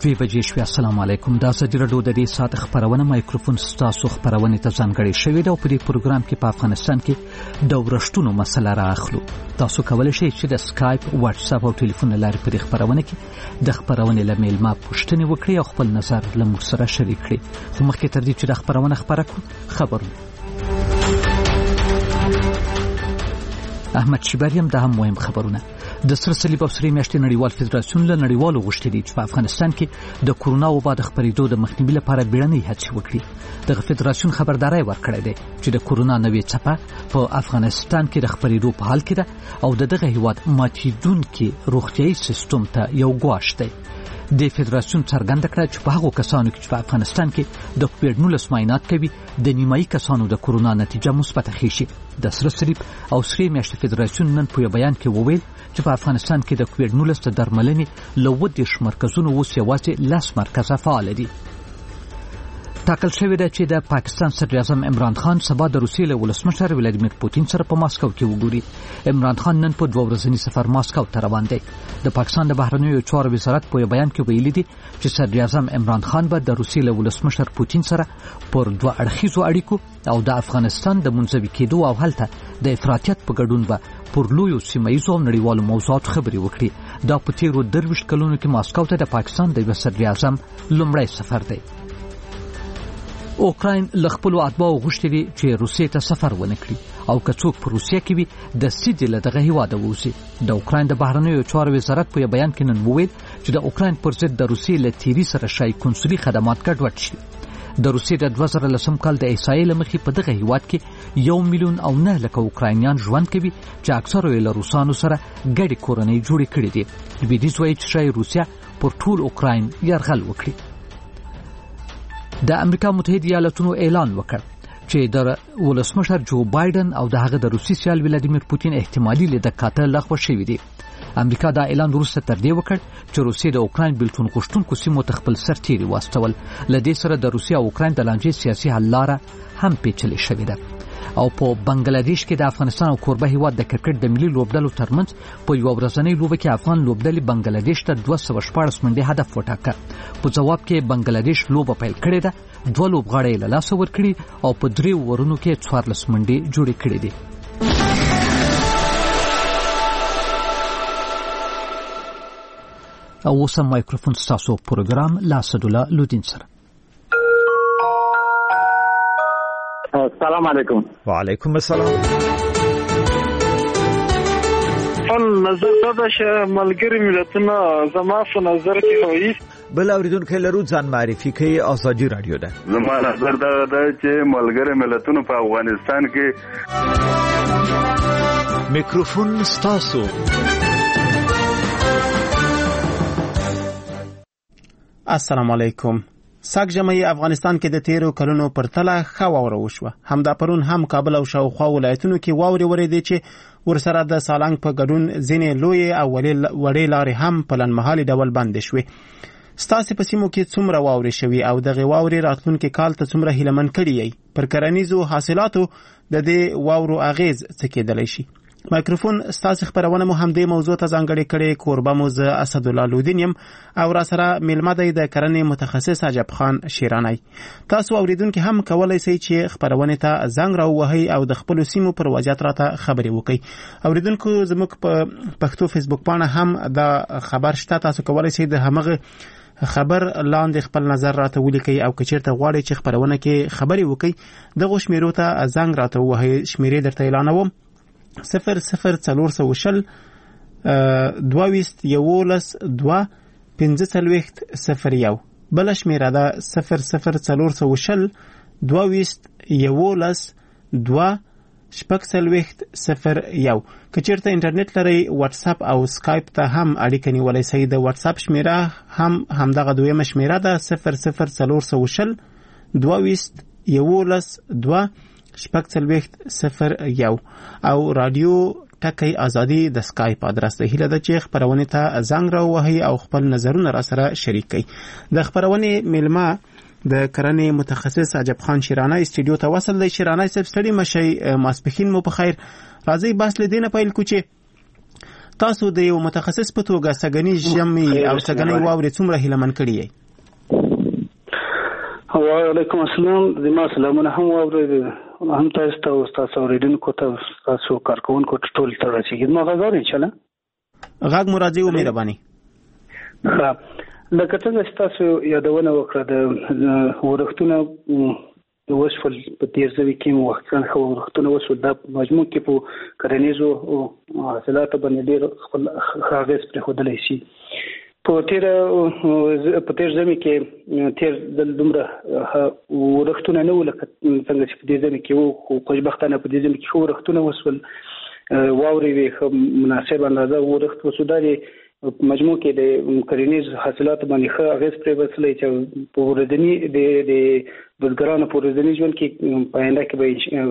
بجې شوې. السلام علیکم. دا ازادي راډیو د دې ساعت خبرونه مایکروفون ستاسو خبرونه ته ځانګړې شوې ده او په دې پروګرام کې په افغانستان کې د ورښتونو مسله راخلو. تاسو کولی شئ چې د سکایپ، واتس اپ او ټلیفون لارې په دې خبرونه کې د خبرونې له میلمه پوښتنې وکړئ او خپل نظر له موږ سره شریک کړئ. خو مخکې تر دې چې د خبرونه خبره کړو، خبرونه احمد شیبریم. دا هم مهم خبرونه. د سره صلیب او سرې میاشتې نړیوال فدراسیون له نړیوالو غوښتي دي چې په افغانستان کې د کورونا وبا د خپرېدو د مخنیوي لپاره بیړنۍ هڅې وکړي. دغه فدراسیون خبرداری ورکړی دی چې د کورونا نوې څپه په افغانستان کې د خپرېدو په حال کې ده او د دغه هیواد ماتېدونکي روغتیایي سیستم ته یو ګواښ دی. د فدراسیون څرګنده کړه چې په هغو کسانو کې چې په افغانستان کې د کووډ-19 معاینات کوي د نیمایي کسانو د کورونا نتیجه مثبته ښیي. د سره صلیب او سرې میاشتې فدراسیون نن په یو بیان کې وویل چې په افغانستان کې د کووډ-19 د درملنې له 20 مرکزونو اوس یوازې 10 مرکزه فعال دي. ټاکل شوې ده چې د پاکستان صدر اعظم عمران خان سبا د روسیې له ولسمشر ولادیمیر پوتین سره په ماسکو کې وګوري. عمران خان نن په 2 ورځني سفر ماسکو ته روان دی. د پاکستان د بهرنیو چارو وزارت په بیان کې ویلي دي چې صدر اعظم عمران خان به د روسیې له ولسمشر پوتین سره پر 2 اړخیزو اړیکو او د افغانستان د منځوي کېدو او هلته د افراطیت په ګډون به پر لویو سیمه‌ییزو او نړیوالو موضوعاتو خبرې وکړي. دا په تیرو 23 کلونو کې ماسکو ته د پاکستان د صدر اعظم لومړی سفر دی. اوکراین له خپلو اتباعو غوښتي دي چې روسیې ته سفر ونه کړي او که څوک په روسیه کې وي د سیدې له دغه هیواده ووځي. د اوکراین د بهرنیو چارو وزارت په بیان کې نن وویل چې د اوکراین پر ضد د روسیې له تیري سره شای کنسولي خدمات ګډوډ شي. د روسیې د 2010 کال د احصایې له مخې په دغه هیواد کې 1,900,000 اوکراینیان ژوند کوي چې اکثره یې له روسانو سره ګډې کورنۍ جوړې کړې دي. لویدیځ وایي چې شاید روسیه پر ټول اوکراین یرغل وکړي. د امریکا متحده ایالاتونو اعلان وکړ چې د ولسمشر جو بایدن او د هغه د روسي سیال ولادیمیر پوتین احتمالي لیده کاته لغوه شوی دی. امریکا دا اعلان وروسته تر دې وکړ چې روسیې د اوکراین بېلتون غوښتونکو سیمو ته خپل سرتیري واستول. له دې سره د روسیې او اوکراین د لانجې سیاسي حل لاره هم پیچلې شوې ده. او په بنگلاديش کې د افغانستان او کوربه هیواد د کرکټ د ملي لوبډلو ترمنځ په یو ورځنۍ لوبه کې افغان لوبډلې بنگلاديش ته 214 منډې هدف وټاکه. په جواب کې بنگلاديش لوبه پیل کړې ده. 2 لوبغاړي له لاسه ورکړي او په 3 اورونو کې 14 منډې جوړې کړې دي. او اوس مایکروفون ستاسو پروګرام لا اسدالله لودین سره. السلام علیکم. وعلیکم السلام. نظر دا چې ملګری ملتونه زما په نظر کې وایي بل اوریدونکو لرو ځان معرفي کوي. ازادي رادیو ده. زما نظر دا چې ملګری ملتونه په افغانستان کې میکروفون ستاسو. السلام علیکم. ساک جمعي افغانستان کې د 13 کلونو پر تله ښه واوره وشوه. همدا پرون هم کابل او شاوخوا ولایتونو کې واورې ورېدې چې ورسره د سالنګ په ګډون ځینې لویې او وړې لارې هم په لنډمهالي ډول بندې شوې. ستاسې په سیمو کې څومره واورې شوي او دغې واورې راتلونکي کال ته څومره هیلهمن کړي یې؟ پر کرنیزو حاصلاتو د دې واورو اغیز څه کېدلی شي؟ مایکروفون ستاسې خبرونه مو هم دې موضوع ته ځانګړې کړې. کوربه مو زه اسدالله لودین یم او را سره میلمه دی د کرنې متخصص عجب خان شیرانی. تاسو اوریدونکي هم کولی شئ چې خبرونه ته زنګ راووهئ او د خپلو سیمو پر وضعیت راته خبرې وکړئ. اوریدونکو زموږ په پښتو فیسبوک پاڼه هم دا خبر شته. تاسو کولی شئ د همغه خبر لاندې خپل نظر راته ولیکئ او که چیرته غواړئ چې خبرونه کې خبرې وکړئ دغو شمیرو ته زنګ راته ووهئ. شمیرې درته اعلانوم: 00420 22 11 2 1501. بل شمیره ده 00420 22 11 2 1501. که چیرته انټرنیټ لرئ واتس اپ او سکایپ ته هم اړیکه نیولی شئ. د واتس اپ شمیره هم همدغه دویمه شمیره ده 00420 22 11 2 1501. او رادیو ټکی ازادي د سکایپ ادرس ده. هیله ده چې خبرونه ته زنګ راووهئ او خپل نظرونه را سره شریک کړئ. د خبرونه میلمه د کرنې متخصص عجب خان شیرانی استودیو ته وصل دی. شیرانی صاحب ستړي مشئ، ماسپښین مو په خیر. راځئ بحث له دې نه پیل کړو چې تاسو د یو متخصص په توګه سږنی ژمي او سږنی واورې څومره هیلهمن کړي یې؟ وعلیکم السلام. زما سلامونه هم واورئ، هم تاسو ته او ستاسو اوریدونکو ته ستاسو کارکوونکو ټول ته رسیږي. ما غږ اورئ انشاءالله؟ غږ مو راځي، مهرباني. ښه، لکه څنګه چې تاسو یادونه وکړه د ورښتونه وشول په تېر ژمي کې مو وختونه ښه ورښتونه وشول، دا په مجموع کې په کرنیزو حاصلاتو باندې ډېر خپل ښه اغېز پرېښودلی شي. په تېر ژمي کې تېر ځل دومره ورښتونه نه وو لکه څنګه چې په دې ژمي کې وو، خو خوشبختانه په دې ژمي کې ښه ورښتونه وشول، واورې وې، ښه مناسب اندازه ورښت وشو. دا د مجموع کې د کرنیز حاصلاتو باندې ښه اغېز پرې وسلی چې په ورځني د بزګرانو په ورځني ژوند کې په آینده کې به